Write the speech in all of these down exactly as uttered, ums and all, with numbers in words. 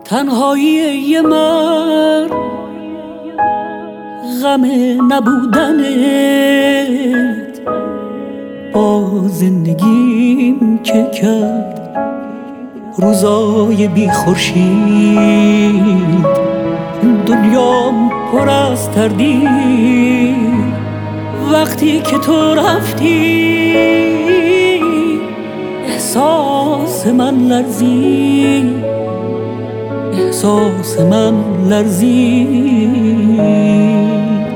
تنهایی یه مرد، غم نبودنت با زندگیم که کرد روزای بی خورشید. دنیام پر از تردید وقتی که تو رفتی، احساس من لرزید، احساس من لرزید.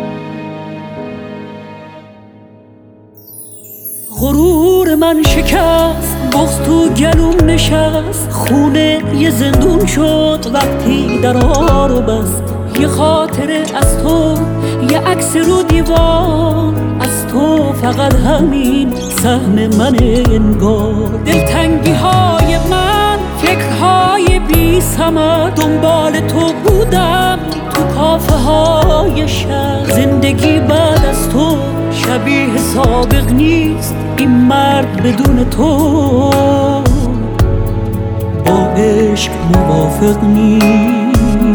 غرور من شکست، بغض تو گلوم نشست، خونه یه زندون شد وقتی درها رو بست. یه خاطره از تو، یه عکس رو دیوار از تو، فقط همین سهم من انگار. دلتنگی های من، فکرهای بی ثمر، دنبال تو بودم تو کافه های شهر. زندگی بعد از تو شبیه سابق نیست، این مرد بدون تو با عشق موافق نیست،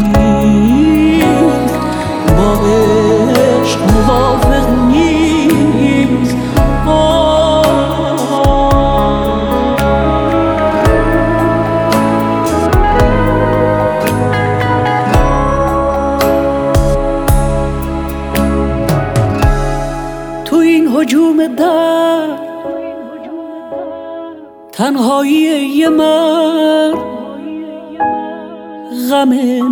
با عشق موافق نیست. تو این هجوم در تنهایی یه مرد، غم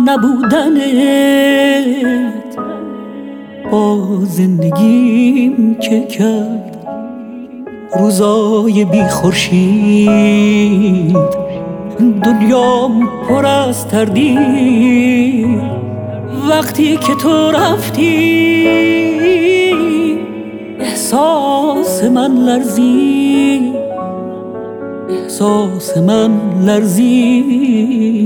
نبودنت با زندگیم که کرد روزای بی خورشید. دنیام پر از تردید وقتی که تو رفتی، احساس من لرزید، احساس من لرزید.